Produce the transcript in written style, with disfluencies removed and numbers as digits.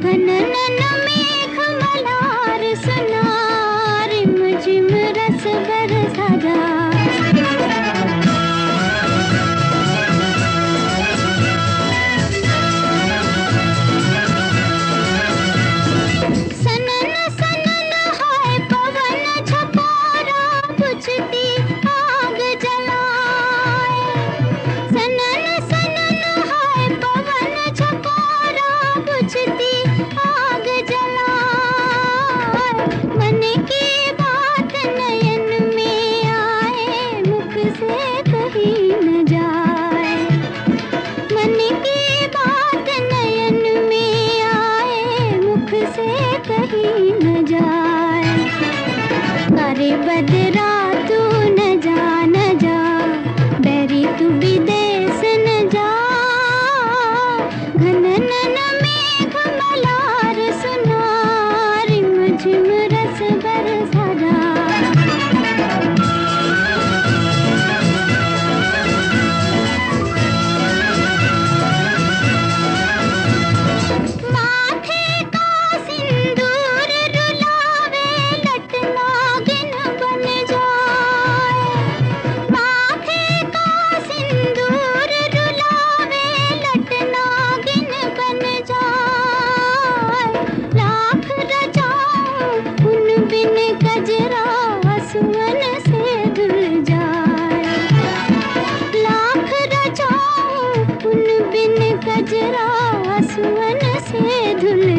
घननन मेघ मल्हार सुना, रिम झिम रस बरसा जा। सनन सनन हाय पवन झकोरा, बुझती आग जलाए। सनन सनन हाय पवन झकोरा, बुझती आग जलाए। मन की बात नयन में आए, मुख से कही न जाए। मन की बात नयन में आए, मुख से कही न जाए। अरे बदरा तू न जा, बैरी तू विदेश न जा। घननन मेघ मल्हार सुना, रिम झिम रस बरसा जा। माथे का सिंदूर रुलावे, लट नागिन बन जाए। माथे का सिंदूर रुलावे, लट नागिन बन जाए। लाख रचाऊं उन बिन गजरा, सुअन से धुल जाए। लाख रचाऊं उन बिन गजरा, सुअन से धुल